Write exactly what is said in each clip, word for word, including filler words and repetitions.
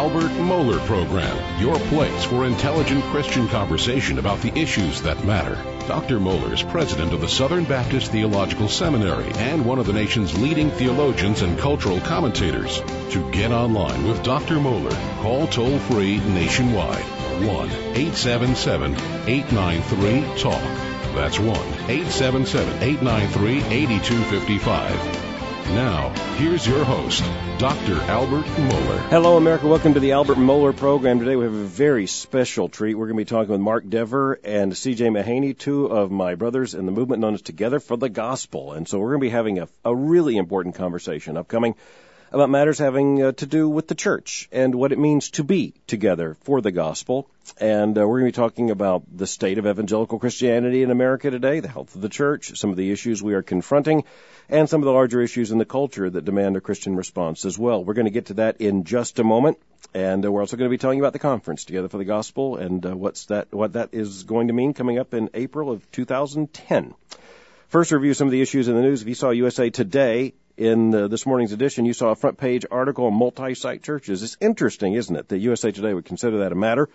Albert Mohler Program, your place for intelligent Christian conversation about the issues that matter. Doctor Mohler is president of the Southern Baptist Theological Seminary and one of the nation's leading theologians and cultural commentators. To get online with Doctor Mohler, call toll-free nationwide, one eight seven seven, eight nine three, talk. That's one eight seven seven, eight nine three, eight two five five. Now, here's your host, Doctor Albert Mohler. Hello, America. Welcome to the Albert Mohler Program. Today we have a very special treat. We're going to be talking with Mark Dever and C J Mahaney, two of my brothers in the movement known as Together for the Gospel. And so we're going to be having a, a really important conversation upcoming about matters having uh, to do with the church and what it means to be together for the gospel. And uh, we're going to be talking about the state of evangelical Christianity in America today, the health of the church, some of the issues we are confronting, and some of the larger issues in the culture that demand a Christian response as well. We're going to get to that in just a moment. And uh, we're also going to be telling you about the conference, Together for the Gospel, and uh, what's that, what that is going to mean coming up in April of two thousand ten. First, review some of the issues in the news. If you saw U S A Today in uh, this morning's edition, you saw a front page article on multi-site churches. It's interesting, isn't it, that U S A Today would consider that a matter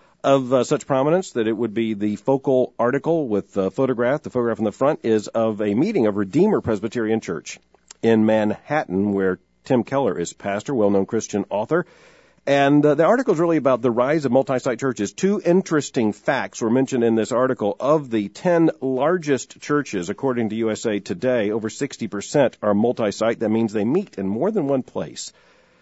of uh, such prominence that it would be the focal article with a photograph. The photograph in the front is of a meeting of Redeemer Presbyterian Church in Manhattan, where Tim Keller is pastor, well-known Christian author. And uh, the article is really about the rise of multi-site churches. Two interesting facts were mentioned in this article. Of the ten largest churches, according to U S A Today, over sixty percent are multi-site. That means they meet in more than one place,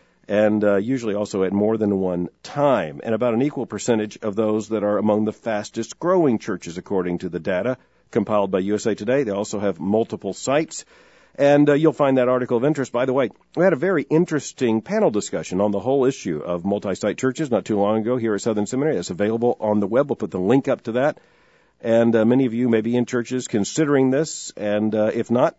and uh, usually also at more than one time. And about an equal percentage of those that are among the fastest growing churches, according to the data compiled by U S A Today. They also have multiple sites. And uh, you'll find that article of interest. By the way, we had a very interesting panel discussion on the whole issue of multi-site churches not too long ago here at Southern Seminary. It's available on the web. We'll put the link up to that. And uh, many of you may be in churches considering this. And uh, if not,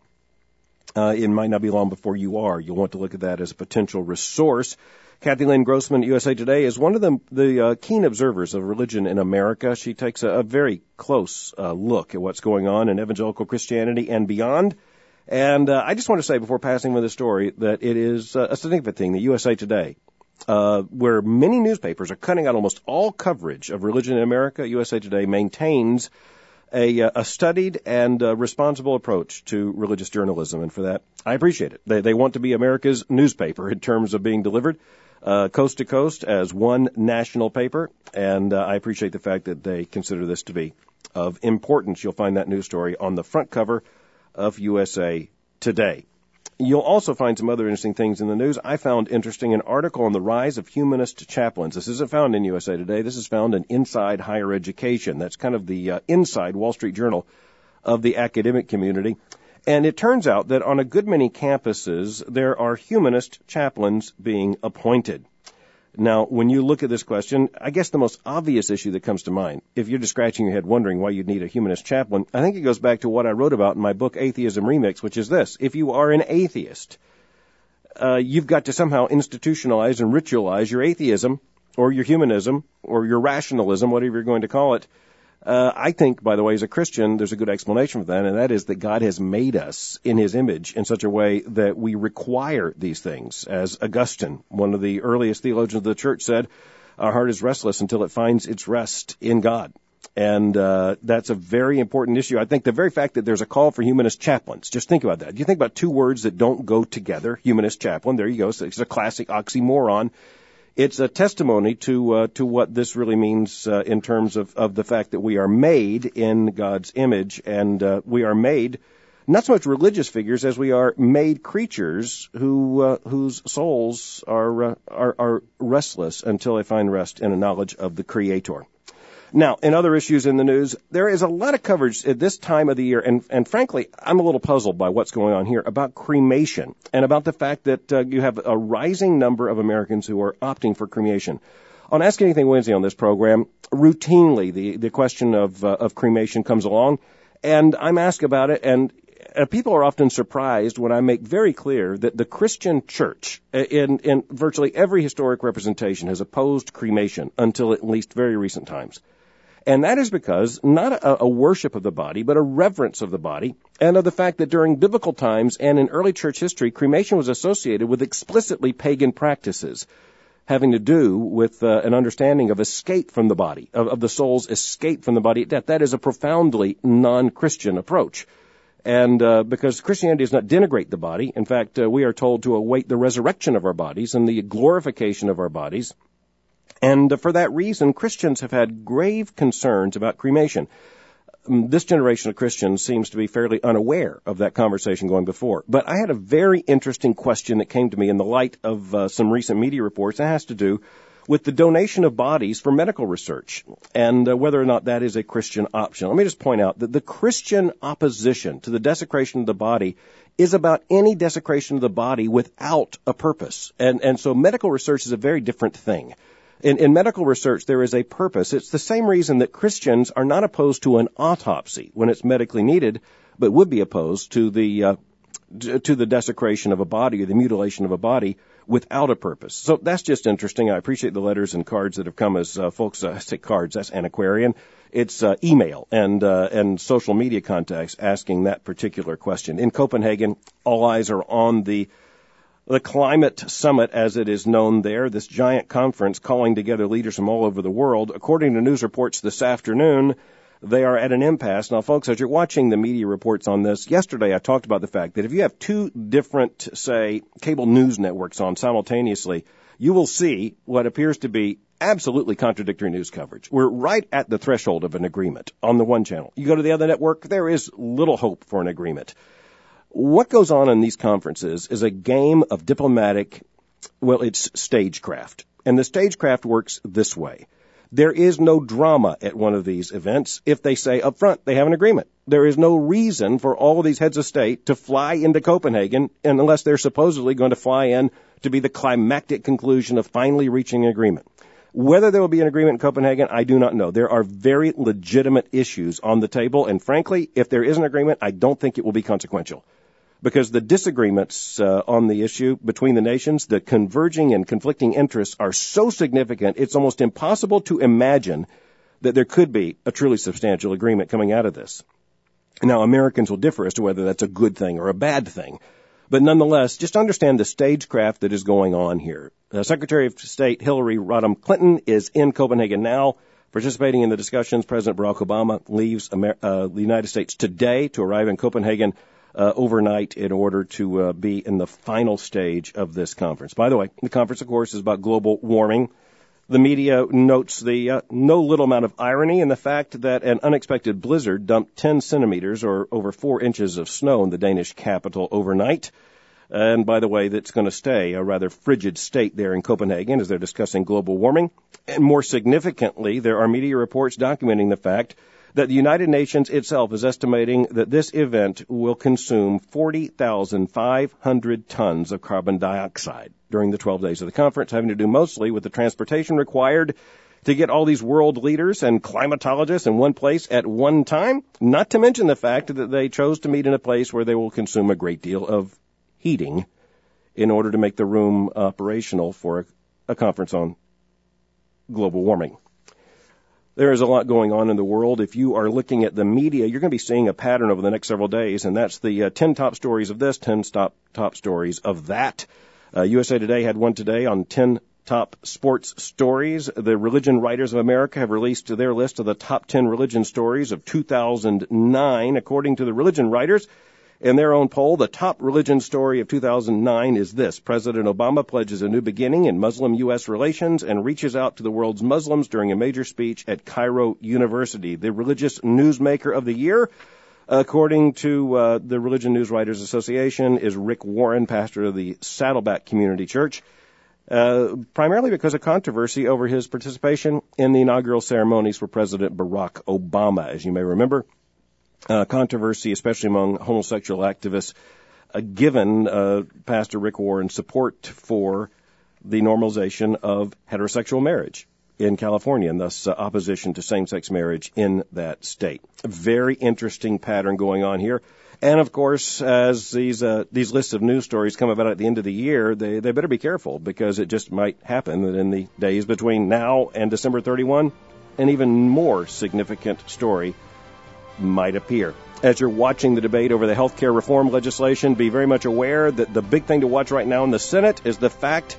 uh, it might not be long before you are. You'll want to look at that as a potential resource. Kathy Lynn Grossman at U S A Today is one of the, the uh, keen observers of religion in America. She takes a, a very close uh, look at what's going on in evangelical Christianity and beyond. And uh, I just want to say before passing with the story that it is uh, a significant thing that U S A Today, uh, where many newspapers are cutting out almost all coverage of religion in America, U S A Today maintains a, a studied and uh, responsible approach to religious journalism. And for that, I appreciate it. They, they want to be America's newspaper in terms of being delivered uh, coast to coast as one national paper. And uh, I appreciate the fact that they consider this to be of importance. You'll find that news story on the front cover of U S A Today. You'll also find some other interesting things in the news. I found interesting an article on the rise of humanist chaplains. This isn't found in U S A Today. This is found in Inside Higher Education. That's kind of the uh, inside Wall Street Journal of the academic community. And it turns out that on a good many campuses, there are humanist chaplains being appointed. Now, when you look at this question, I guess the most obvious issue that comes to mind, if you're just scratching your head wondering why you'd need a humanist chaplain, I think it goes back to what I wrote about in my book, Atheism Remix, which is this. If you are an atheist, uh, you've got to somehow institutionalize and ritualize your atheism or your humanism or your rationalism, whatever you're going to call it. Uh, I think, by the way, as a Christian, there's a good explanation for that, and that is that God has made us in his image in such a way that we require these things. As Augustine, one of the earliest theologians of the church, said, our heart is restless until it finds its rest in God. And uh, that's a very important issue. I think the very fact that there's a call for humanist chaplains, just think about that. You think about two words that don't go together, humanist chaplain, there you go. So it's a classic oxymoron. It's a testimony to uh, to what this really means uh, in terms of, of the fact that we are made in God's image, and uh, we are made not so much religious figures as we are made creatures who uh, whose souls are, uh, are are restless until they find rest in a knowledge of the Creator. Now, in other issues in the news, there is a lot of coverage at this time of the year, and, and frankly, I'm a little puzzled by what's going on here about cremation and about the fact that uh, you have a rising number of Americans who are opting for cremation. On Ask Anything Wednesday on this program, routinely the, the question of, uh, of cremation comes along, and I'm asked about it, and uh, people are often surprised when I make very clear that the Christian church, in, in virtually every historic representation, has opposed cremation until at least very recent times. And that is because not a, a worship of the body, but a reverence of the body, and of the fact that during biblical times and in early church history, cremation was associated with explicitly pagan practices. having to do with uh, an understanding of escape from the body, of, of the soul's escape from the body at death. That is a profoundly non-Christian approach. And uh, because Christianity does not denigrate the body. In fact, uh, we are told to await the resurrection of our bodies and the glorification of our bodies. And uh, for that reason, Christians have had grave concerns about cremation. Um, this generation of Christians seems to be fairly unaware of that conversation going before. But I had a very interesting question that came to me in the light of uh, some recent media reports that has to do with the donation of bodies for medical research and uh, whether or not that is a Christian option. Let me just point out that the Christian opposition to the desecration of the body is about any desecration of the body without a purpose. And, and so medical research is a very different thing. In, in medical research, there is a purpose. It's the same reason that Christians are not opposed to an autopsy when it's medically needed, but would be opposed to the uh, to the desecration of a body or the mutilation of a body without a purpose. So that's just interesting. I appreciate the letters and cards that have come as uh, folks uh, say cards. That's antiquarian. It's uh, email and uh, and social media contacts asking that particular question. In Copenhagen, all eyes are on the the climate summit, as it is known there, this giant conference calling together leaders from all over the world. According to news reports this afternoon, they are at an impasse. Now, folks, as you're watching the media reports on this, yesterday I talked about the fact that if you have two different, say, cable news networks on simultaneously, you will see what appears to be absolutely contradictory news coverage. We're right at the threshold of an agreement on the one channel. You go to the other network, there is little hope for an agreement. What goes on in these conferences is a game of diplomatic, well, it's stagecraft. And the stagecraft works this way. There is no drama at one of these events if they say up front they have an agreement. There is no reason for all of these heads of state to fly into Copenhagen unless they're supposedly going to fly in to be the climactic conclusion of finally reaching an agreement. Whether there will be an agreement in Copenhagen, I do not know. There are very legitimate issues on the table, and frankly, if there is an agreement, I don't think it will be consequential. Because the disagreements uh, on the issue between the nations, the converging and conflicting interests are so significant, it's almost impossible to imagine that there could be a truly substantial agreement coming out of this. Now, Americans will differ as to whether that's a good thing or a bad thing. But nonetheless, just understand the stagecraft that is going on here. Uh, Secretary of State Hillary Rodham Clinton is in Copenhagen now, participating in the discussions. President Barack Obama leaves Amer- uh, the United States today to arrive in Copenhagen Uh, overnight in order to uh, be in the final stage of this conference. By the way, the conference, of course, is about global warming. The media notes the uh, no little amount of irony in the fact that an unexpected blizzard dumped ten centimeters or over four inches of snow in the Danish capital overnight. And by the way, that's going to stay a rather frigid state there in Copenhagen as they're discussing global warming. And more significantly, there are media reports documenting the fact that the United Nations itself is estimating that this event will consume forty thousand five hundred tons of carbon dioxide during the twelve days of the conference, having to do mostly with the transportation required to get all these world leaders and climatologists in one place at one time, not to mention the fact that they chose to meet in a place where they will consume a great deal of heating in order to make the room operational for a, a conference on global warming. There is a lot going on in the world. If you are looking at the media, you're going to be seeing a pattern over the next several days, and that's the uh, ten top stories of this, ten top, top stories of that. Uh, U S A Today had one today on ten top sports stories. The Religion Writers of America have released their list of the top ten religion stories of two thousand nine. According to the Religion Writers, in their own poll, the top religion story of two thousand nine is this. President Obama pledges a new beginning in Muslim-U S relations and reaches out to the world's Muslims during a major speech at Cairo University. The religious newsmaker of the year, according to uh, the Religion News Writers Association, is Rick Warren, pastor of the Saddleback Community Church, uh, primarily because of controversy over his participation in the inaugural ceremonies for President Barack Obama. As you may remember, Uh, controversy, especially among homosexual activists, uh, given uh, Pastor Rick Warren's support for the normalization of heterosexual marriage in California, and thus uh, opposition to same-sex marriage in that state. A very interesting pattern going on here. And, of course, as these uh, these lists of news stories come about at the end of the year, they, they better be careful, because it just might happen that in the days between now and December thirty-first, an even more significant story might appear. As you're watching the debate over the health care reform legislation, be very much aware that the big thing to watch right now in the Senate is the fact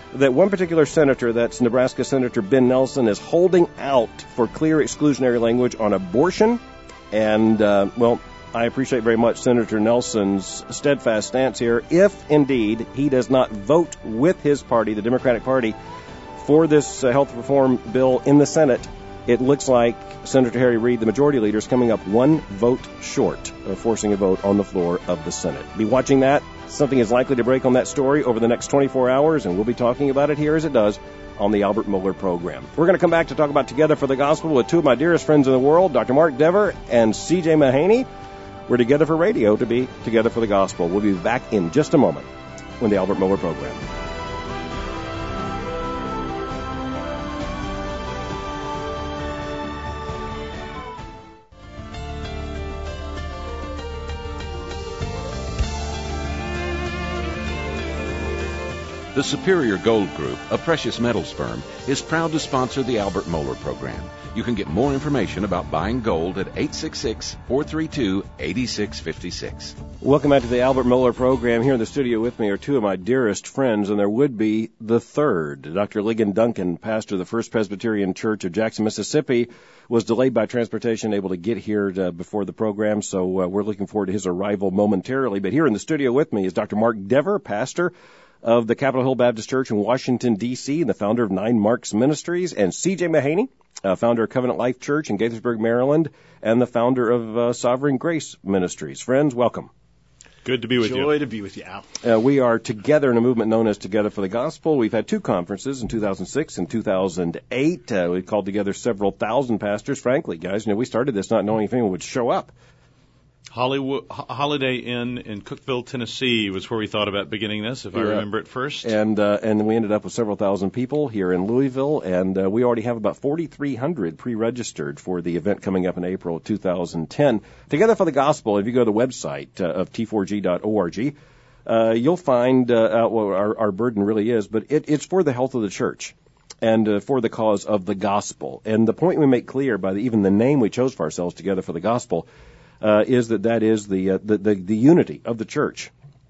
that one particular senator, that's Nebraska Senator Ben Nelson, is holding out for clear exclusionary language on abortion. And, uh, well, I appreciate very much Senator Nelson's steadfast stance here. If, indeed, he does not vote with his party, the Democratic Party, for this uh, health reform bill in the Senate, it looks like Senator Harry Reid, the majority leader, is coming up one vote short of forcing a vote on the floor of the Senate. Be watching that. Something is likely to break on that story over the next twenty-four hours, and we'll be talking about it here as it does on the Albert Mohler program. We're going to come back to talk about Together for the Gospel with two of my dearest friends in the world, Doctor Mark Dever and C J Mahaney. We're together for radio to be Together for the Gospel. We'll be back in just a moment on the Albert Mohler program. The Superior Gold Group, a precious metals firm, is proud to sponsor the Albert Mohler program. You can get more information about buying gold at eight six six, four three two, eight six five six. Welcome back to the Albert Mohler program. Here in the studio with me are two of my dearest friends, and there would be the third. Doctor Ligon Duncan, pastor of the First Presbyterian Church of Jackson, Mississippi, was delayed by transportation, able to get here to, before the program, so uh, we're looking forward to his arrival momentarily. But here in the studio with me is Doctor Mark Dever, pastor of the Capitol Hill Baptist Church in Washington, D C, and the founder of Nine Marks Ministries, and C J Mahaney, uh, founder of Covenant Life Church in Gaithersburg, Maryland, and the founder of uh, Sovereign Grace Ministries. Friends, welcome. Good to be with Joy you. Joy to be with you, Al. Uh, we are together in a movement known as Together for the Gospel. We've had two conferences in two thousand six and two thousand eight. Uh, we called together several thousand pastors. Frankly, guys, you know, we started this not knowing if anyone would show up. Hollywood, Holiday Inn in Cookeville, Tennessee was where we thought about beginning this, if yeah. I remember it first. And uh, and we ended up with several thousand people here in Louisville, and uh, we already have about forty-three hundred pre-registered for the event coming up in April of two thousand ten. Together for the Gospel, if you go to the website uh, of T four G dot org, uh, you'll find uh, out what our, our burden really is, but it, it's for the health of the church and uh, for the cause of the gospel. And the point we make clear by the, even the name we chose for ourselves, Together for the Gospel, Uh, is that that is the, uh, the, the the unity of the church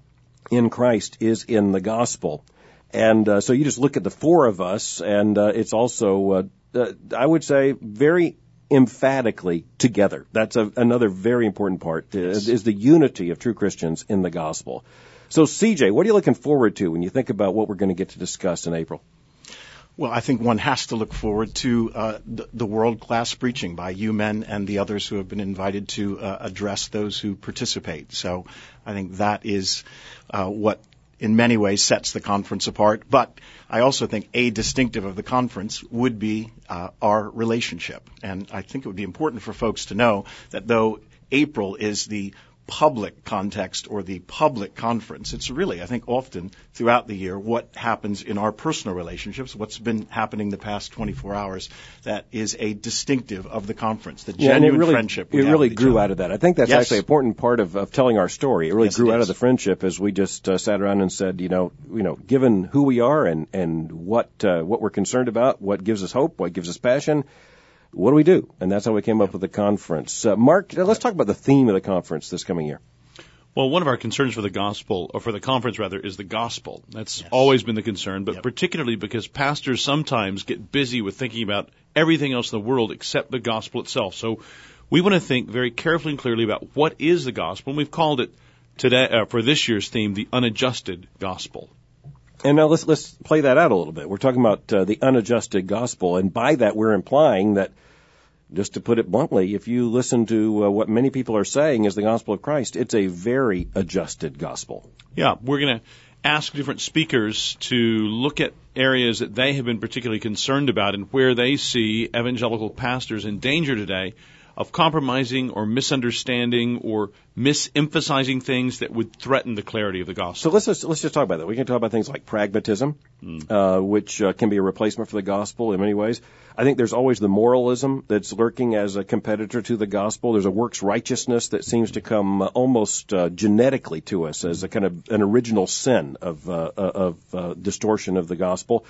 in Christ is in the gospel. And uh, so you just look at the four of us, and uh, it's also, uh, uh, I would say, very emphatically together. That's a, another very important part, uh, Yes. is the unity of true Christians in the gospel. So, C J, what are you looking forward to when you think about what we're going to get to discuss in April? Well, I think one has to look forward to uh, the, the world-class preaching by you men and the others who have been invited to uh, address those who participate. So I think that is uh, what, in many ways, sets the conference apart. But I also think a distinctive of the conference would be uh, our relationship. And I think it would be important for folks to know that though April is the public context or the public conference, it's really, I think, often throughout the year what happens in our personal relationships, what's been happening the past twenty-four hours that is a distinctive of the conference, the yeah, genuine and it really, friendship we it have really with each grew other. out of that. I think that's Yes. actually an important part of, of telling our story. It really Yes, grew it out is. of the friendship as we just uh, sat around and said, you know, you know, given who we are and and what uh, what we're concerned about, what gives us hope, what gives us passion, what do we do? And that's how we came up with the conference. Uh, Mark, let's talk about the theme of the conference this coming year. Well, one of our concerns for the gospel, or for the conference rather, is the gospel. That's Yes. always been the concern, but Yep. particularly because pastors sometimes get busy with thinking about everything else in the world except the gospel itself. So we want to think very carefully and clearly about what is the gospel, and we've called it today, uh, for this year's theme, the unadjusted gospel. And now let's let's play that out a little bit. We're talking about uh, the unadjusted gospel, and by that we're implying that, just to put it bluntly, if you listen to uh, what many people are saying is the gospel of Christ, it's a very adjusted gospel. Yeah, we're going to ask different speakers to look at areas that they have been particularly concerned about and where they see evangelical pastors in danger today of compromising or misunderstanding or misemphasizing things that would threaten the clarity of the gospel. So let's just, let's just talk about that. We can talk about things like pragmatism, mm. uh, which uh, can be a replacement for the gospel in many ways. I think there's always the moralism that's lurking as a competitor to the gospel. There's a works righteousness that seems to come uh, almost uh, genetically to us as a kind of an original sin of uh, of uh, distortion of the gospel.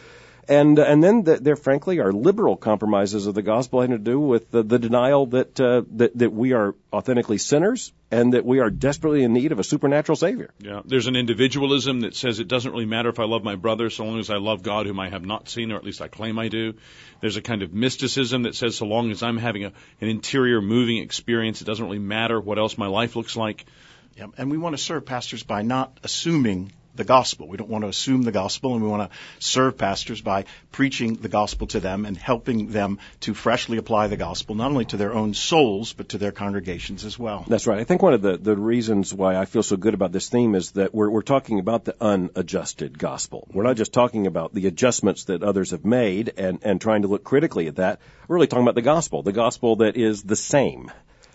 And and then the, there, frankly, are liberal compromises of the gospel having to do with the, the denial that, uh, that that we are authentically sinners and that we are desperately in need of a supernatural Savior. Yeah, there's an individualism that says it doesn't really matter if I love my brother so long as I love God, whom I have not seen, or at least I claim I do. There's a kind of mysticism that says so long as I'm having a, an interior moving experience, it doesn't really matter what else my life looks like. Yeah, and we want to serve pastors by not assuming the gospel. We don't want to assume the gospel, and we want to serve pastors by preaching the gospel to them and helping them to freshly apply the gospel, not only to their own souls, but to their congregations as well. That's right. I think one of the, the reasons why I feel so good about this theme is that we're, we're talking about the unadjusted gospel. We're not just talking about the adjustments that others have made and, and trying to look critically at that. We're really talking about the gospel, the gospel that is the same.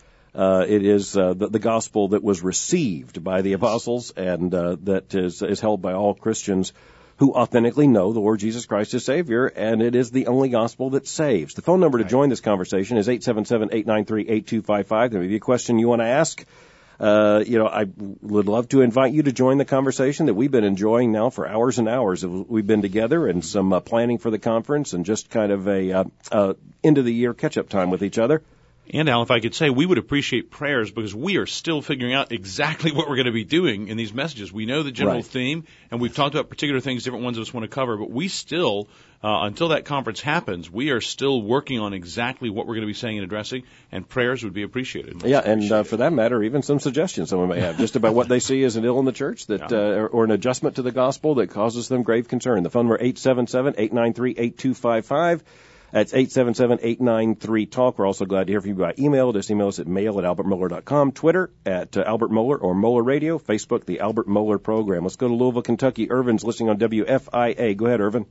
Uh, it is uh, the, the gospel that was received by the apostles and uh, that is, is held by all Christians who authentically know the Lord Jesus Christ as Savior, and it is the only gospel that saves. The phone number to join this conversation is eight seven seven, eight nine three, eight two five five. There may be a question you want to ask. Uh, you know, I would love to invite you to join the conversation that we've been enjoying now for hours and hours. We've been together and some uh, planning for the conference and just kind of a uh, uh, end-of-the-year catch-up time with each other. And, Al, if I could say, we would appreciate prayers because we are still figuring out exactly what we're going to be doing in these messages. We know the general right. theme, and we've talked about particular things different ones of us want to cover, but we still, uh, until that conference happens, we are still working on exactly what we're going to be saying and addressing, and prayers would be appreciated. Yeah, and uh, for that matter, even some suggestions someone may have, just about what they see as an ill in the church that, yeah. uh, or, or an adjustment to the gospel that causes them grave concern. The phone number eight seven seven, eight nine three, eight two five five. That's eight seven seven, eight nine three, talk. We're also glad to hear from you by email. Just email us at mail at albert mohler dot com, Twitter at uh, Albert Mohler or Mohler Radio, Facebook, the Albert Mohler Program. Let's go to Louisville, Kentucky. Irvin's listening on W F I A. Go ahead, Irvin.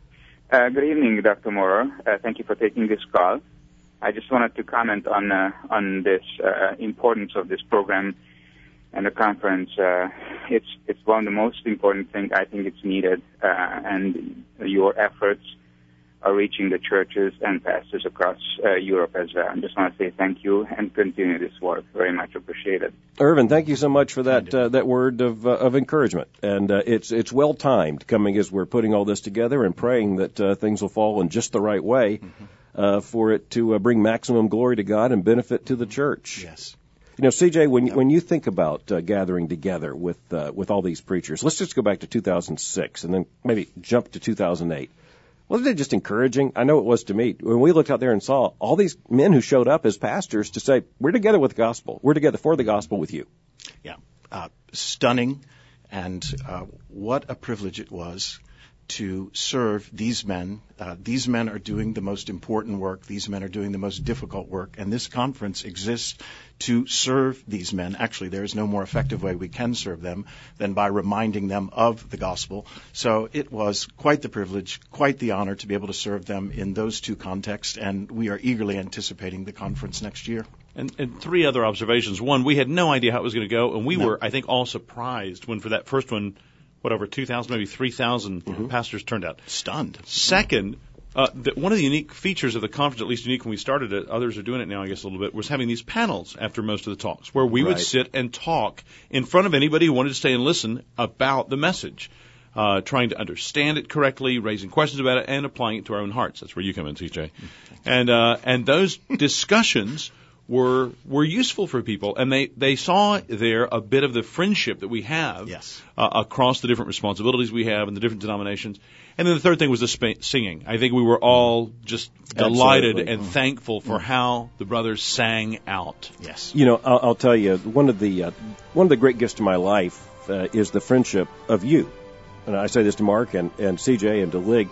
Uh, good evening, Doctor Mohler. Uh, thank you for taking this call. I just wanted to comment on uh, on this uh, importance of this program and the conference. Uh, it's it's one of the most important things I think it's needed, uh, and your efforts are reaching the churches and pastors across uh, Europe as well. I just want to say thank you and continue this work. Very much appreciated. Irvin, thank you so much for that uh, that word of uh, of encouragement. And uh, it's it's well timed coming as we're putting all this together and praying that uh, things will fall in just the right way uh, for it to uh, bring maximum glory to God and benefit to the church. Yes. You know, C J, when yep. when you think about uh, gathering together with uh, with all these preachers, let's just go back to two thousand six and then maybe jump to two thousand eight. Wasn't it just encouraging? I know it was to me. When we looked out there and saw all these men who showed up as pastors to say, we're together with the gospel. We're together for the gospel with you. Yeah. Uh, stunning. And uh, what a privilege it was to serve these men. Uh, these men are doing the most important work. These men are doing the most difficult work. And this conference exists to serve these men. Actually, there is no more effective way we can serve them than by reminding them of the gospel. So it was quite the privilege, quite the honor to be able to serve them in those two contexts. And we are eagerly anticipating the conference next year. And, and three other observations. One, we had no idea how it was going to go. And we no. were, I think, all surprised when for that first one, what, over two thousand, maybe three thousand mm-hmm. pastors turned out. Stunned. Second, uh, the, one of the unique features of the conference, at least unique when we started it, others are doing it now, I guess, a little bit, was having these panels after most of the talks, where we right. would sit and talk in front of anybody who wanted to stay and listen about the message, uh, trying to understand it correctly, raising questions about it, and applying it to our own hearts. That's where you come in, C J. And uh, and those discussions were were useful for people, and they, they saw there a bit of the friendship that we have yes. uh, across the different responsibilities we have and the different denominations. And then the third thing was the sp- singing. I think we were all just delighted Absolutely. and mm. thankful for mm. how the brothers sang out. Yes. You know, I'll, I'll tell you, one of the uh, one of the great gifts to my life uh, is the friendship of you. And I say this to Mark and, and C J and to Lig.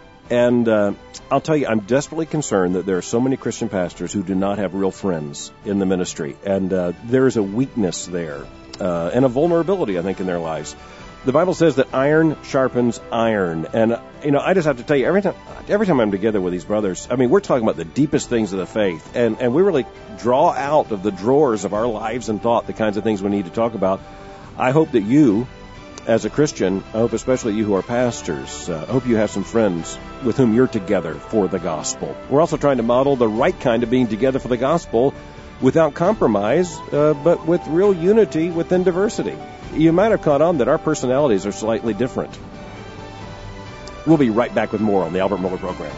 And uh, I'll tell you, I'm desperately concerned that there are so many Christian pastors who do not have real friends in the ministry. And uh, there is a weakness there uh, and a vulnerability, I think, in their lives. The Bible says that iron sharpens iron. And, uh, you know, I just have to tell you, every time every time I'm together with these brothers, I mean, we're talking about the deepest things of the faith. And, and we really draw out of the drawers of our lives and thought the kinds of things we need to talk about. I hope that you, as a Christian, I hope especially you who are pastors, uh, I hope you have some friends with whom you're together for the gospel. We're also trying to model the right kind of being together for the gospel without compromise, uh, but with real unity within diversity. You might have caught on that our personalities are slightly different. We'll be right back with more on the Albert Mohler Program.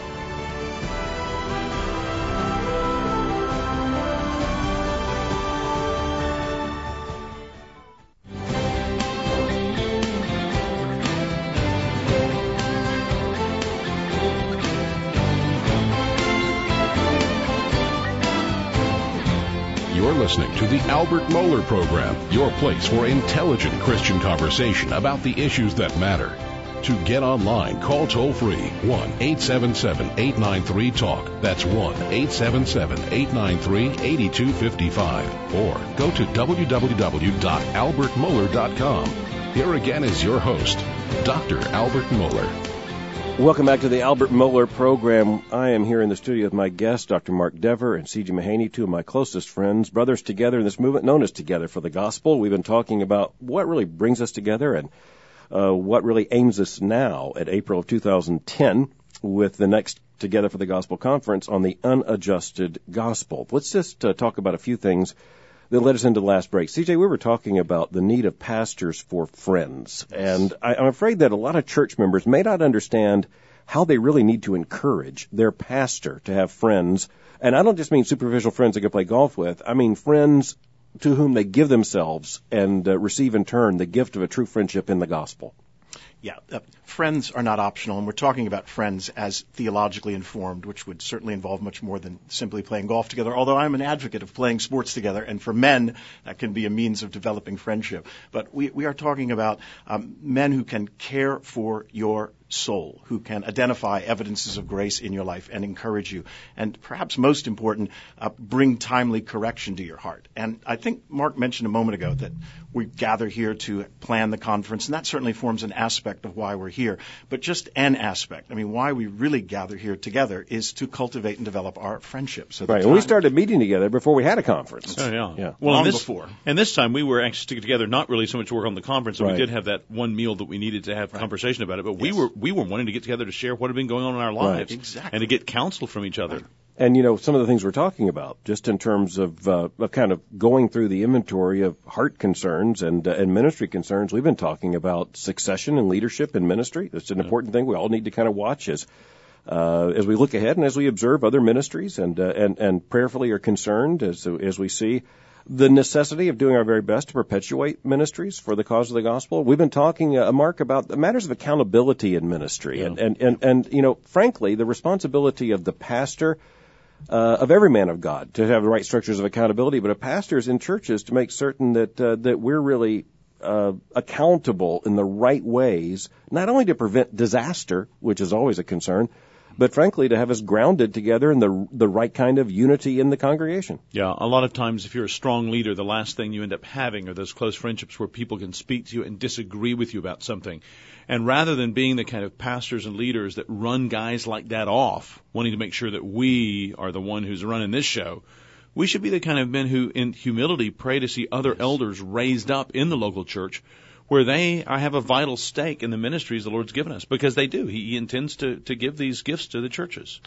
You're listening to the Albert Mohler Program, your place for intelligent Christian conversation about the issues that matter. To get online, call toll-free one eight seven seven, eight nine three, TALK. That's one eight seven seven, eight nine three, eight two five five. Or go to w w w dot albert mohler dot com. Here again is your host, Doctor Albert Mohler. Welcome back to the Albert Mohler Program. I am here in the studio with my guests, Doctor Mark Dever and C J Mahaney, two of my closest friends, brothers together in this movement known as Together for the Gospel. We've been talking about what really brings us together and uh, what really aims us now at April of two thousand ten with the next Together for the Gospel conference on the unadjusted gospel. Let's just uh, talk about a few things that led us into the last break. C J, we were talking about the need of pastors for friends, and I, I'm afraid that a lot of church members may not understand how they really need to encourage their pastor to have friends. And I don't just mean superficial friends they can play golf with. I mean friends to whom they give themselves and uh, receive in turn the gift of a true friendship in the gospel. Yeah, uh, friends are not optional, and we're talking about friends as theologically informed, which would certainly involve much more than simply playing golf together, although I'm an advocate of playing sports together, and for men, that can be a means of developing friendship. But we, we are talking about um, men who can care for your soul, who can identify evidences of grace in your life and encourage you, and perhaps most important, uh, bring timely correction to your heart. And I think Mark mentioned a moment ago that we gather here to plan the conference, and that certainly forms an aspect of why we're here, but just an aspect. I mean, why we really gather here together is to cultivate and develop our friendship. So right, and we started meeting together before we had a conference. Oh, yeah. yeah. Well, Long this, before. And this time we were actually sticking together, not really so much to work on the conference, and right. we did have that one meal that we needed to have right. conversation about it, but we yes. were we were wanting to get together to share what had been going on in our lives. Right. Exactly. And to get counsel from each other. Right. And, you know, some of the things we're talking about, just in terms of, uh, of kind of going through the inventory of heart concerns and, uh, and ministry concerns, we've been talking about succession and leadership in ministry. It's an yeah. important thing we all need to kind of watch as, uh, as we look ahead and as we observe other ministries and, uh, and, and prayerfully are concerned as, as we see the necessity of doing our very best to perpetuate ministries for the cause of the gospel. We've been talking, uh, Mark, about the matters of accountability in ministry. Yeah. And, and, and, and, you know, frankly, the responsibility of the pastor, uh, of every man of God to have the right structures of accountability, but of pastors in churches to make certain that, uh, that we're really, uh, accountable in the right ways, not only to prevent disaster, which is always a concern, but frankly, to have us grounded together in the the right kind of unity in the congregation. Yeah, a lot of times if you're a strong leader, the last thing you end up having are those close friendships where people can speak to you and disagree with you about something. And rather than being the kind of pastors and leaders that run guys like that off, wanting to make sure that we are the one who's running this show, we should be the kind of men who, in humility, pray to see other elders raised up in the local church where they have a vital stake in the ministries the Lord's given us, because they do. He intends to, to give these gifts to the churches.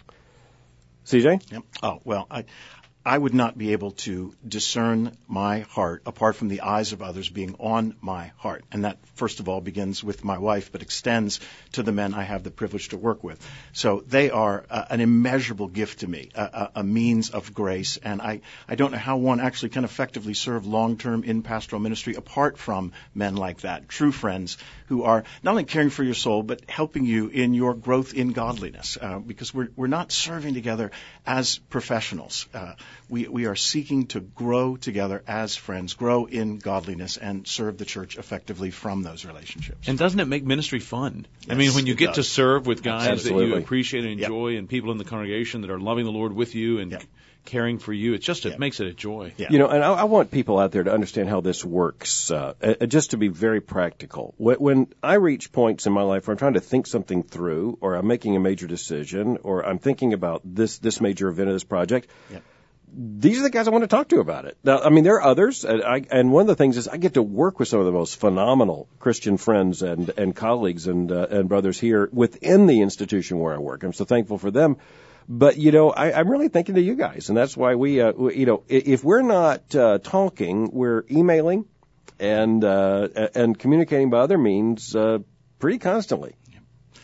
C J? Yep. Oh, well, I, I would not be able to discern my heart apart from the eyes of others being on my heart. And that, first of all, begins with my wife, but extends to the men I have the privilege to work with. So they are uh, an immeasurable gift to me, a, a, a means of grace. And I, I don't know how one actually can effectively serve long-term in pastoral ministry apart from men like that, true friends who are not only caring for your soul, but helping you in your growth in godliness, uh, because we're, we're not serving together as professionals. Uh, We, we are seeking to grow together as friends, grow in godliness, and serve the church effectively from those relationships. And doesn't it make ministry fun? Yes, I mean, when you it get does. to serve with guys Absolutely. that you appreciate and enjoy, Yep. and people in the congregation that are loving the Lord with you and Yep. caring for you, it just it Yep. makes it a joy. Yeah. You know, and I, I want people out there to understand how this works, uh, uh, just to be very practical. When, when I reach points in my life where I'm trying to think something through, or I'm making a major decision, or I'm thinking about this, this major event of this project, Yep. these are the guys I want to talk to about it. Now, I mean, there are others, and, I, and one of the things is I get to work with some of the most phenomenal Christian friends and, and colleagues and, uh, and brothers here within the institution where I work. I'm so thankful for them. But, you know, I, I'm really thinking to you guys, and that's why we, uh, we you know, if we're not uh, talking, we're emailing and uh, and communicating by other means uh, pretty constantly.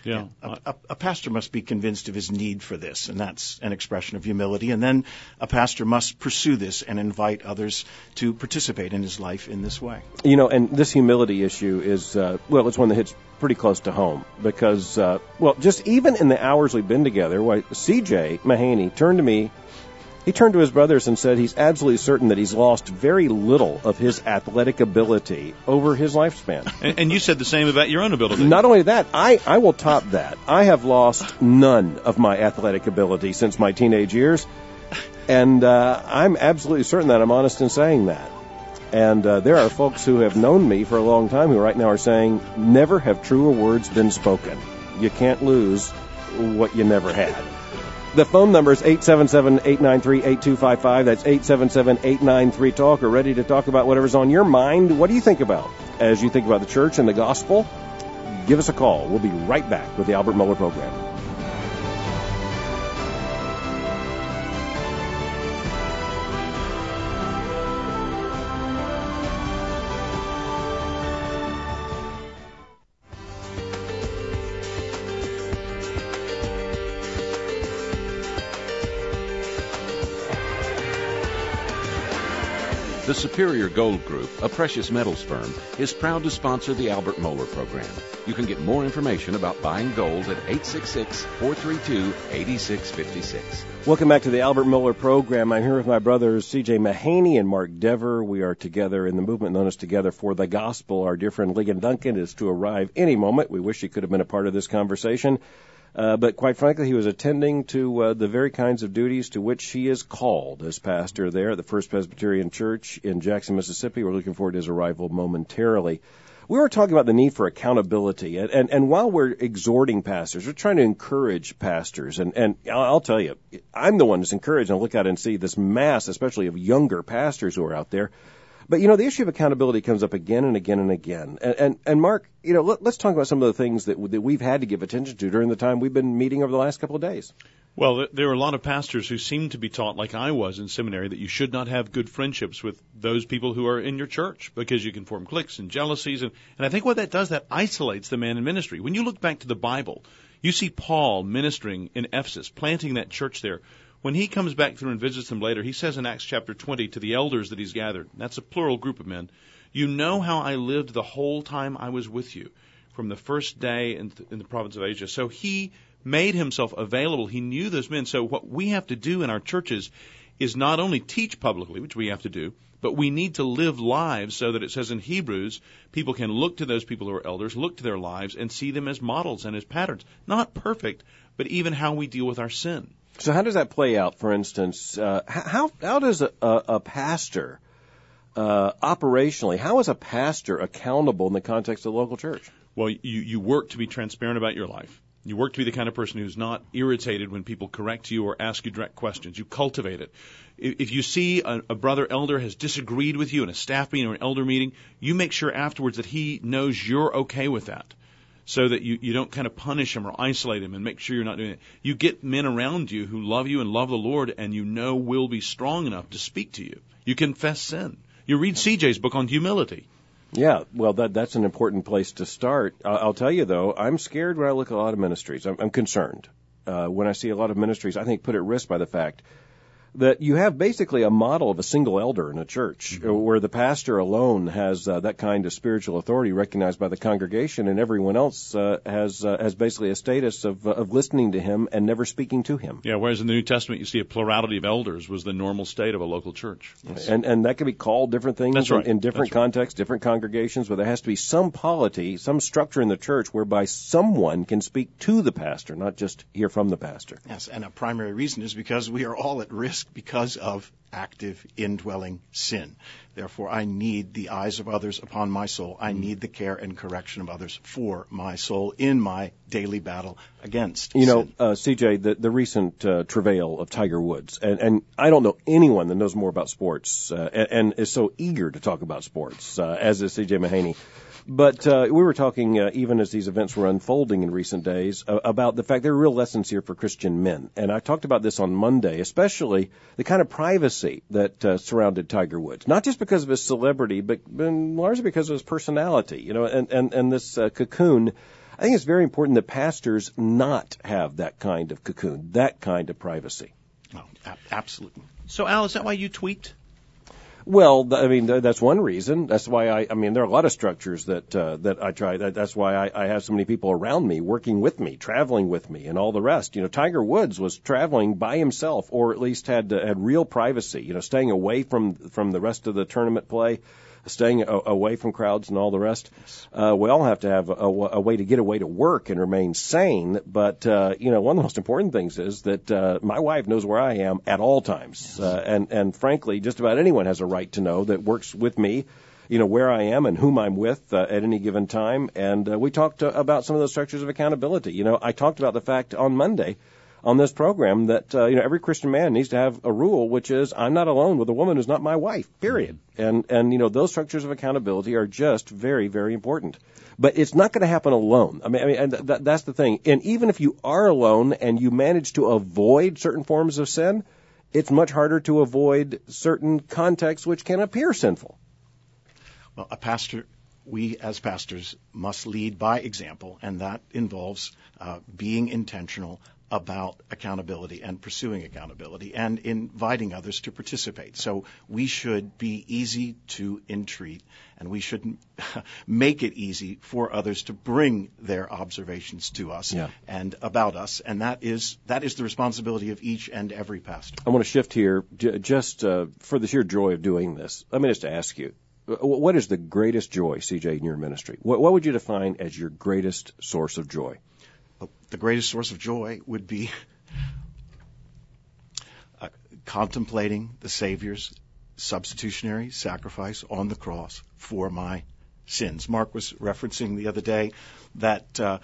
Yeah. A, a, a pastor must be convinced of his need for this, and that's an expression of humility. And then a pastor must pursue this and invite others to participate in his life in this way. You know, and this humility issue is, uh, well, it's one that hits pretty close to home because, uh, well, just even in the hours we've been together, why, C J Mahaney turned to me. He turned to his brothers and said he's absolutely certain that he's lost very little of his athletic ability over his lifespan. And, and you said the same about your own ability. Not only that, I, I will top that. I have lost none of my athletic ability since my teenage years, and uh, I'm absolutely certain that I'm honest in saying that. And uh, there are folks who have known me for a long time who right now are saying, never have truer words been spoken. You can't lose what you never had. The phone number is eight seven seven, eight nine three, eight two five five. That's eight seven seven, eight nine three, talk. We're ready to talk about whatever's on your mind. What do you think about as you think about the church and the gospel? Give us a call. We'll be right back with the Albert Mohler Program. The Superior Gold Group, a precious metals firm, is proud to sponsor the Albert Mohler Program. You can get more information about buying gold at eight six six, four three two, eight six five six. Welcome back to the Albert Mohler Program. I'm here with my brothers C J Mahaney and Mark Dever. We are together in the movement known as Together for the Gospel. Our dear friend Ligon Duncan is to arrive any moment. We wish he could have been a part of this conversation. Uh, but quite frankly, he was attending to uh, the very kinds of duties to which he is called as pastor there at the First Presbyterian Church in Jackson, Mississippi. We're looking forward to his arrival momentarily. We were talking about the need for accountability, and, and, and while we're exhorting pastors, we're trying to encourage pastors, and, and I'll tell you, I'm the one that's encouraged, and I look out and see this mass, especially of younger pastors who are out there. But, you know, the issue of accountability comes up again and again and again. And, and, and Mark, you know, let, let's talk about some of the things that, that we've had to give attention to during the time we've been meeting over the last couple of days. Well, there are a lot of pastors who seem to be taught, like I was in seminary, that you should not have good friendships with those people who are in your church because you can form cliques and jealousies. And, and I think what that does, that isolates the man in ministry. When you look back to the Bible, you see Paul ministering in Ephesus, planting that church there. When he comes back through and visits them later, he says in Acts chapter twenty to the elders that he's gathered, that's a plural group of men, you know how I lived the whole time I was with you, from the first day in, th- in the province of Asia. So he made himself available. He knew those men. So what we have to do in our churches is not only teach publicly, which we have to do, but we need to live lives so that it says in Hebrews, people can look to those people who are elders, look to their lives, and see them as models and as patterns. Not perfect, but even how we deal with our sin. So how does that play out, for instance? Uh, how, how does a, a, a pastor, uh, operationally, how is a pastor accountable in the context of the local church? Well, you, you work to be transparent about your life. You work to be the kind of person who's not irritated when people correct you or ask you direct questions. You cultivate it. If you see a, a brother elder has disagreed with you in a staff meeting or an elder meeting, you make sure afterwards that he knows you're okay with that, so that you, you don't kind of punish him or isolate him and make sure you're not doing it. You get men around you who love you and love the Lord and you know will be strong enough to speak to you. You confess sin. You read C J's book on humility. Yeah, well, that that's an important place to start. I'll, I'll tell you, though, I'm scared when I look at a lot of ministries. I'm, I'm concerned uh, when I see a lot of ministries, I think, put at risk by the fact that you have basically a model of a single elder in a church, mm-hmm. where the pastor alone has uh, that kind of spiritual authority recognized by the congregation, and everyone else uh, has uh, has basically a status of uh, of listening to him and never speaking to him. Yeah, whereas in the New Testament you see a plurality of elders was the normal state of a local church. Yes. And and that can be called different things That's right. in, in different That's right. contexts, different congregations, but there has to be some polity, some structure in the church whereby someone can speak to the pastor, not just hear from the pastor. Yes, and a primary reason is because we are all at risk because of active indwelling sin. Therefore, I need the eyes of others upon my soul. I need the care and correction of others for my soul in my daily battle against You know, sin. uh, C J, the, the recent uh, travail of Tiger Woods, and, and I don't know anyone that knows more about sports uh, and, and is so eager to talk about sports, uh, as is C J Mahaney. But uh, we were talking, uh, even as these events were unfolding in recent days, uh, about the fact there are real lessons here for Christian men. And I talked about this on Monday, especially the kind of privacy that uh, surrounded Tiger Woods. Not just because of his celebrity, but largely because of his personality. You know, and, and, and this uh, cocoon. I think it's very important that pastors not have that kind of cocoon, that kind of privacy. Oh, a- absolutely. So, Al, is that why you tweaked? Well, th- I mean, th- that's one reason. That's why I, I mean, there are a lot of structures that, uh, that I try. That, that's why I, I have so many people around me, working with me, traveling with me, and all the rest. You know, Tiger Woods was traveling by himself, or at least had, uh, had real privacy, you know, staying away from, from the rest of the tournament play, staying a- away from crowds and all the rest. Uh, we all have to have a, a, a way to get away to work and remain sane. But, uh, you know, one of the most important things is that uh, my wife knows where I am at all times. Uh, and, and frankly, just about anyone has a right to know that works with me, you know, where I am and whom I'm with uh, at any given time. And uh, we talked uh, about some of those structures of accountability. You know, I talked about the fact on Monday on this program that, uh, you know, every Christian man needs to have a rule, which is I'm not alone with a woman who's not my wife, period. And, and, you know, those structures of accountability are just very, very important. But it's not going to happen alone. I mean, I mean, and th- that's the thing. And even if you are alone and you manage to avoid certain forms of sin, it's much harder to avoid certain contexts which can appear sinful. Well, a pastor, we as pastors must lead by example, and that involves uh, being intentional about accountability and pursuing accountability and inviting others to participate. So we should be easy to entreat, and we should make it easy for others to bring their observations to us yeah. and about us, and that is that is the responsibility of each and every pastor. I want to shift here j- just uh, for the sheer joy of doing this. Let me just ask you, what is the greatest joy, C J, in your ministry? What, what would you define as your greatest source of joy? The greatest source of joy would be uh, contemplating the Savior's substitutionary sacrifice on the cross for my sins. Mark was referencing the other day that uh,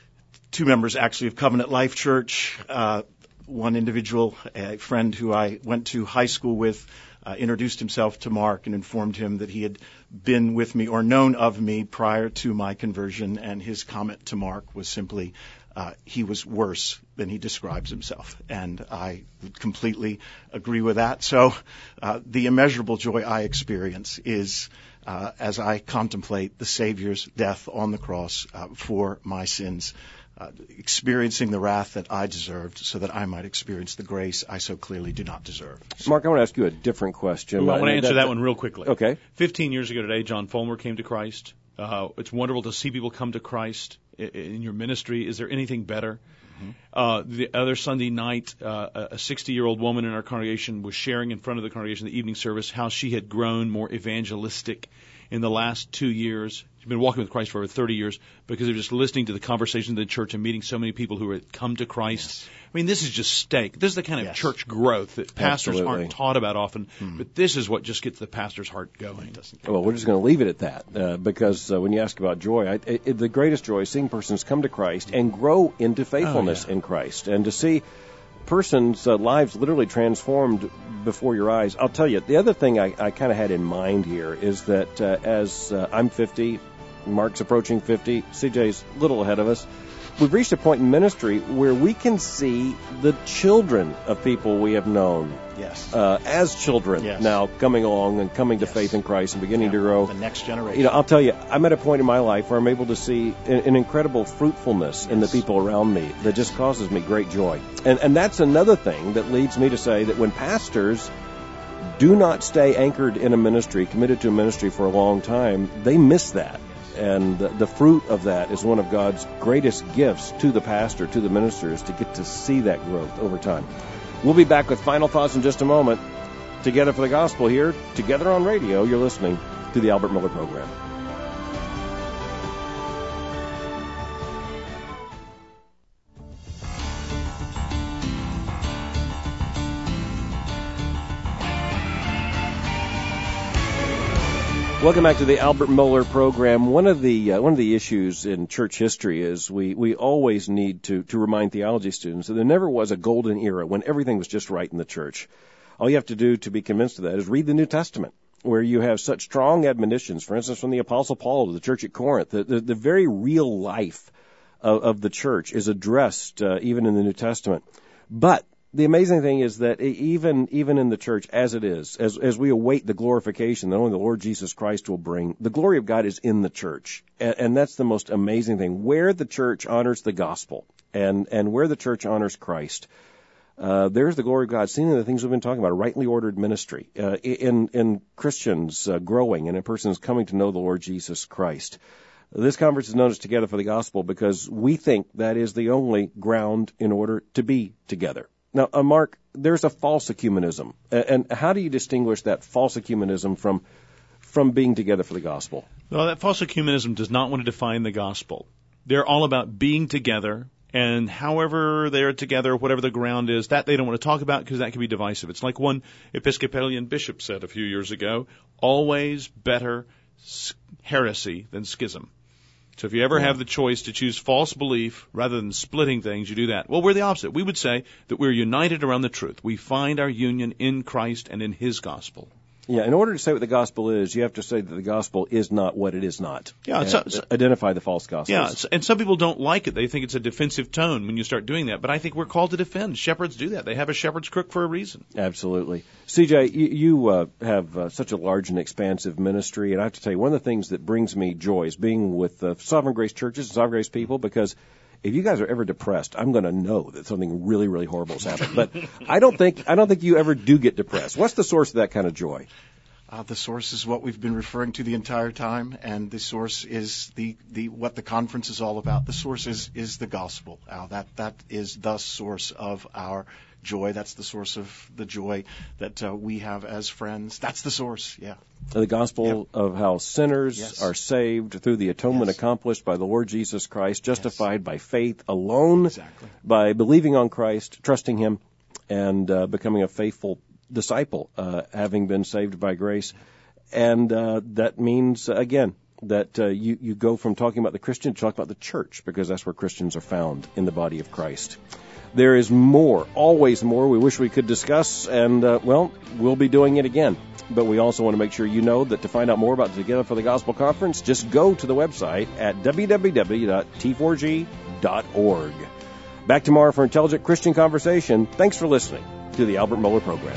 two members actually of Covenant Life Church, uh, one individual, a friend who I went to high school with, uh, introduced himself to Mark and informed him that he had been with me or known of me prior to my conversion, and his comment to Mark was simply, Uh, he was worse than he describes himself, and I completely agree with that. So uh, the immeasurable joy I experience is uh, as I contemplate the Savior's death on the cross uh, for my sins, uh, experiencing the wrath that I deserved so that I might experience the grace I so clearly do not deserve. So, Mark, I want to ask you a different question. Well, I want to answer that, that one real quickly. Okay. Fifteen years ago today, John Fulmer came to Christ. Uh, it's wonderful to see people come to Christ in your ministry. Is there anything better? Mm-hmm. Uh, the other Sunday night, uh, a sixty-year-old woman in our congregation was sharing in front of the congregation, the evening service, how she had grown more evangelistic in the last two years. She's been walking with Christ for over thirty years because of just listening to the conversations in the church and meeting so many people who had come to Christ. Yes. I mean, this is just steak. This is the kind of yes. church growth that pastors Absolutely. aren't taught about often, hmm. but this is what just gets the pastor's heart going. Well, we're just going to leave it at that uh, because uh, when you ask about joy, I, it, the greatest joy is seeing persons come to Christ and grow into faithfulness oh, yeah. in Christ, and to see persons' uh, lives literally transformed before your eyes. I'll tell you, the other thing I, I kind of had in mind here is that uh, as uh, I'm fifty, Mark's approaching fifty, C J's a little ahead of us, we've reached a point in ministry where we can see the children of people we have known yes. uh, as children yes. now coming along and coming to yes. faith in Christ and beginning yeah. to grow. The next generation. You know, I'll tell you, I'm at a point in my life where I'm able to see an, an incredible fruitfulness yes. in the people around me that just causes me great joy. And, and that's another thing that leads me to say that when pastors do not stay anchored in a ministry, committed to a ministry for a long time, they miss that. And the, the fruit of that is one of God's greatest gifts to the pastor, to the ministers, to get to see that growth over time. We'll be back with final thoughts in just a moment. Together for the Gospel here, Together on Radio, you're listening to the Albert Miller Program. Welcome back to the Albert Miller Program. One of the uh, one of the issues in church history is we, we always need to, to remind theology students that there never was a golden era when everything was just right in the church. All you have to do to be convinced of that is read the New Testament, where you have such strong admonitions, for instance, from the Apostle Paul to the church at Corinth. The, the, the very real life of, of the church is addressed uh, even in the New Testament. But the amazing thing is that even even in the church, as it is, as as we await the glorification that only the Lord Jesus Christ will bring, the glory of God is in the church, and, and that's the most amazing thing. Where the church honors the gospel, and and where the church honors Christ, uh, there's the glory of God seen in the things we've been talking about: a rightly ordered ministry, uh, in in Christians uh, growing, and in persons coming to know the Lord Jesus Christ. This conference is known as Together for the Gospel because we think that is the only ground in order to be together. Now, uh, Mark, there's a false ecumenism, and how do you distinguish that false ecumenism from from being together for the gospel? Well, that false ecumenism does not want to define the gospel. They're all about being together, and however they're together, whatever the ground is, that they don't want to talk about because that can be divisive. It's like one Episcopalian bishop said a few years ago, always better heresy than schism. So if you ever have the choice to choose false belief rather than splitting things, you do that. Well, we're the opposite. We would say that we're united around the truth. We find our union in Christ and in His gospel. Yeah, in order to say what the gospel is, you have to say that the gospel is not what it is not. Yeah, so, so, identify the false gospels. Yeah, and some people don't like it. They think it's a defensive tone when you start doing that. But I think we're called to defend. Shepherds do that. They have a shepherd's crook for a reason. Absolutely. C J, you, you uh, have uh, such a large and expansive ministry, and I have to tell you, one of the things that brings me joy is being with uh, Sovereign Grace churches and Sovereign Grace people, because if you guys are ever depressed, I'm going to know that something really, really horrible has happened. But I don't think I don't think you ever do get depressed. What's the source of that kind of joy? Uh, the source is what we've been referring to the entire time, and the source is the, the what the conference is all about. The source is, is the gospel, Al. That that is the source of our joy. That's the source of the joy that uh, we have as friends. That's the source, yeah. The gospel yep. of how sinners yes. are saved through the atonement yes. accomplished by the Lord Jesus Christ, justified yes. by faith alone, exactly. by believing on Christ, trusting Him, and uh, becoming a faithful disciple, uh, having been saved by grace. And uh, that means, uh, again, that uh, you, you go from talking about the Christian to talk about the church, because that's where Christians are found, in the body of Christ. There is more, always more, we wish we could discuss, and, uh, well, we'll be doing it again. But we also want to make sure you know that to find out more about the Together for the Gospel Conference, just go to the website at w w w dot t four g dot org. Back tomorrow for Intelligent Christian Conversation. Thanks for listening to the Albert Mohler Program.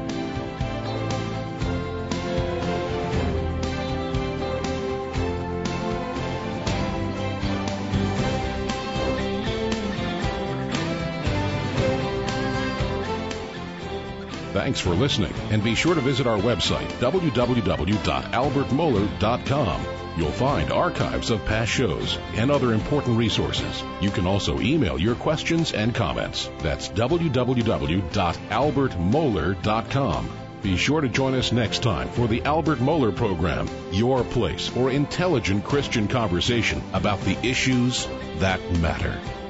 Thanks for listening, and be sure to visit our website, w w w dot albert mohler dot com. You'll find archives of past shows and other important resources. You can also email your questions and comments. That's w w w dot albert mohler dot com. Be sure to join us next time for the Albert Mohler Program, your place for intelligent Christian conversation about the issues that matter.